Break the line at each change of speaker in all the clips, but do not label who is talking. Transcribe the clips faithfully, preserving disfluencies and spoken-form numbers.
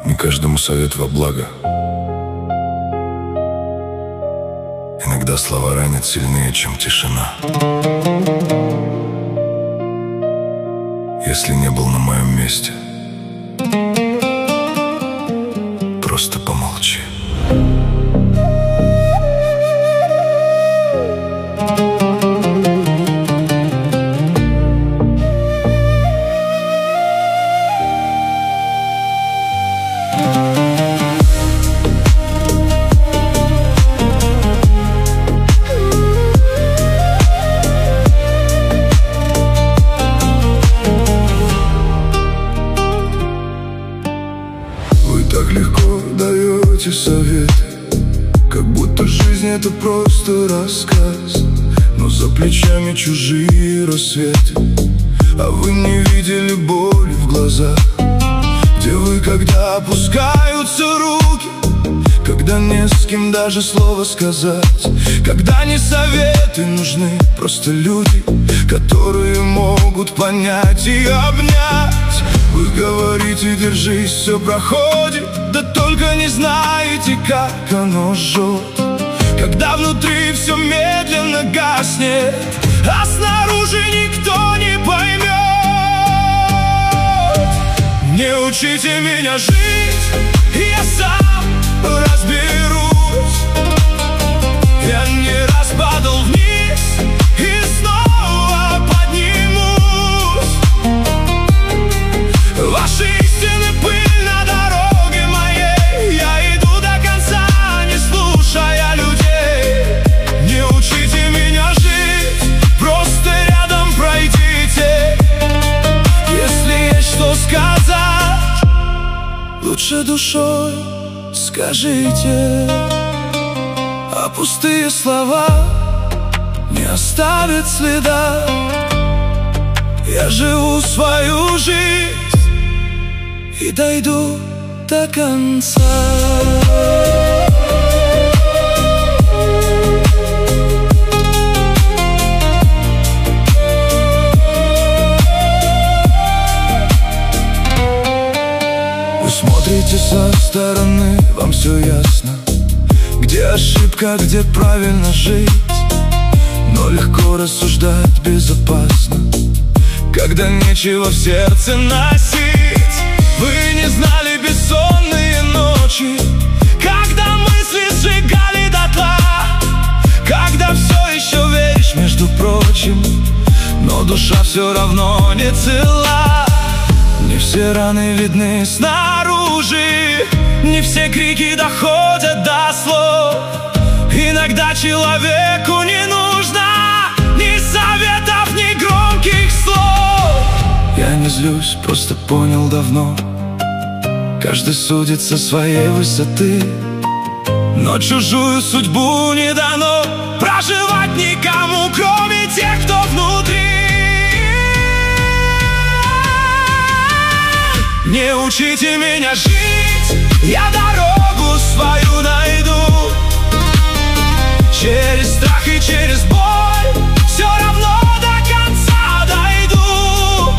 Не каждому совет во благо. Иногда слова ранят сильнее, чем тишина. Если не был на моем месте, просто помолчи.
Так легко даете советы, как будто жизнь это просто рассказ. Но за плечами чужие рассветы, а вы не видели боли в глазах. Где вы, когда опускаются руки, когда не с кем даже слова сказать, когда не советы нужны, просто люди, которые могут понять и обнять. Вы говорите, держись, все проходит, да только не знаете, как оно жжет, когда внутри все медленно гаснет, а снаружи никто не поймет. Не учите меня жить, я сам разберусь. Я не раз падал вниз и снова поднимусь. Ваши истины пыль на дороге моей. Я иду до конца, не слушая людей. Не учите меня жить, просто рядом пройдите. Если есть что сказать, лучше душой скажите. А пустые слова не оставят следа. Я живу свою жизнь и дойду до конца. Вы смотрите со стороны, вам все ясно, где ошибка, где правильно жить. Но легко рассуждать безопасно, когда нечего в сердце носить. Вы не знали бессонные ночи, когда мысли сжигали дотла, когда все еще веришь, между прочим, но душа все равно не цела. Не все раны видны снаружи, не все крики доходят до слов. Иногда человеку не нужно ни советов, ни громких слов. Я не злюсь, просто понял давно, каждый судит со своей высоты, но чужую судьбу не дано проживать никому, кроме тех, кто внутри. Не учите меня жить, я дорогу свою найду. Через страх и через боль все равно до конца дойду.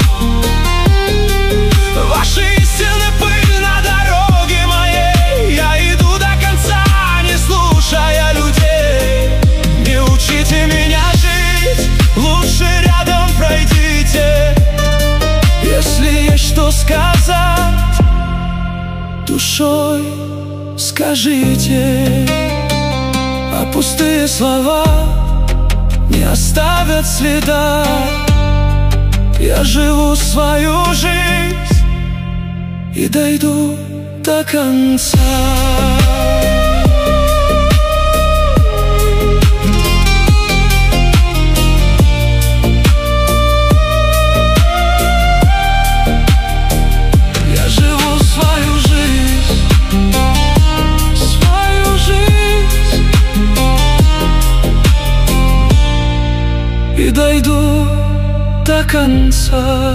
Ваши истины пыль на дороге моей. Я иду до конца, не слушая людей. Не учите меня жить, лучше рядом пройдите. Если есть что сказать, душой скажите. А пустые слова не оставят следа. Я живу свою жизнь и дойду до конца. И дойду до конца.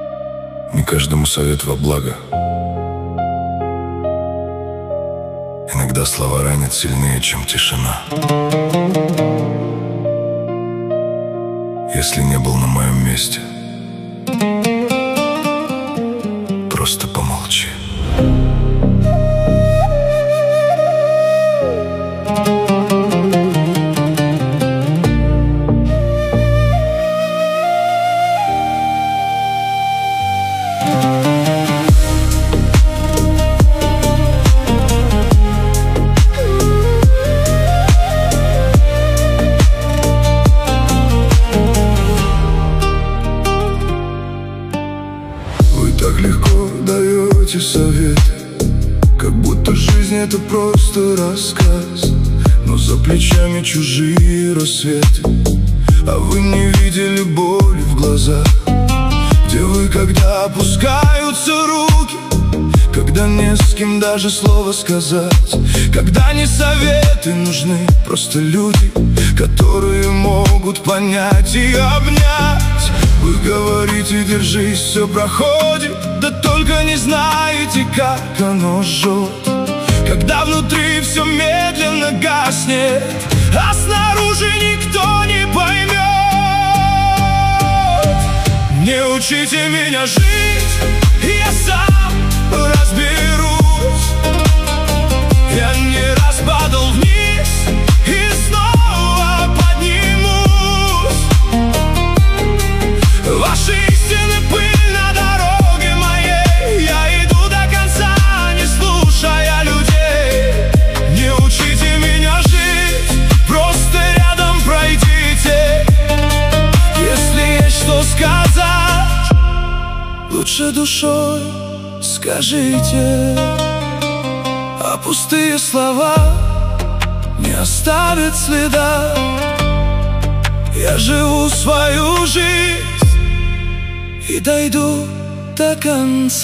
Не каждому совет во благо. Иногда слова ранят сильнее, чем тишина. Если не был на моем месте, просто помолчи.
Так легко даете советы, как будто жизнь это просто рассказ. Но за плечами чужие рассветы, а вы не видели боли в глазах. Где вы, когда опускаются руки, когда не с кем даже слово сказать, когда не советы нужны, просто люди, которые могут понять и обнять. Вы говорите, держись, все проходит, да только не знаете, как оно жжет, когда внутри все медленно гаснет, а снаружи никто не поймет. Не учите меня жить, я сам разберусь. Я не раз падал вниз и снова поднимусь. Ваши истины пыль на дороге моей, я иду до конца, не слушая людей. Не учите меня жить, просто рядом пройдите. Если есть что сказать, лучше душой скажите. А пустые слова не оставят следа. Я живу свою жизнь и дойду до конца.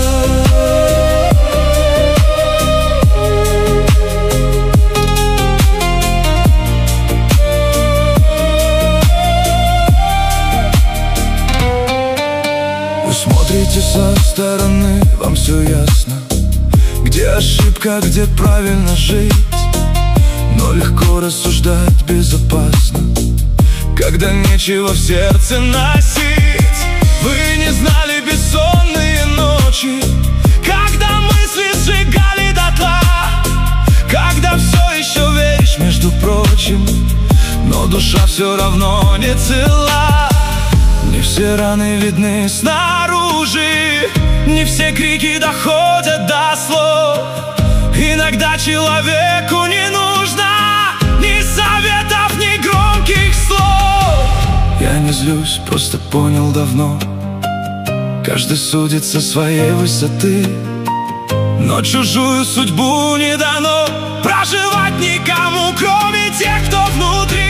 Вы смотрите со стороны, вам все ясно, где ошибка, где правильно жить. Но легко рассуждать безопасно, когда нечего в сердце носить. Вы не знали бессонные ночи, когда мысли сжигали дотла, когда все еще веришь, между прочим, но душа все равно не цела. Не все раны видны снаружи, не все крики доходят до слов. Иногда человеку не нужно ни советов, ни громких слов. Я не злюсь, просто понял давно, каждый судит со своей высоты, но чужую судьбу не дано проживать никому, кроме тех, кто внутри.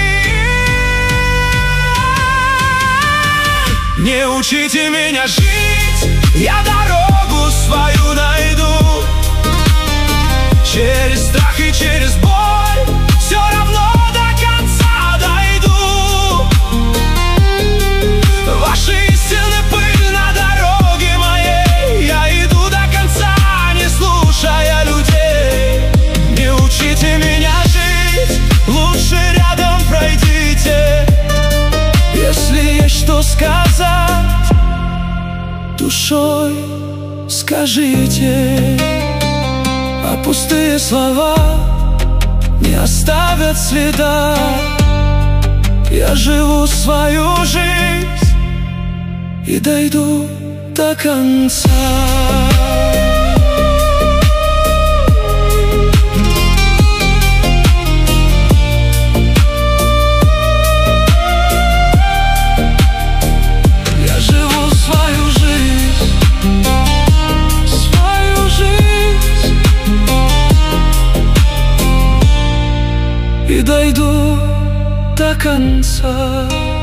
Не учите меня жить, я дорогу свою найду. Через страх и через боль все равно до конца дойду. Ваши истины пыль на дороге моей, я иду до конца, не слушая людей. Не учите меня жить, лучше рядом пройдите. Если есть что сказать, душой скажите. А пустые слова не оставят следа. Я живу свою жизнь и дойду до конца. И дойду до конца.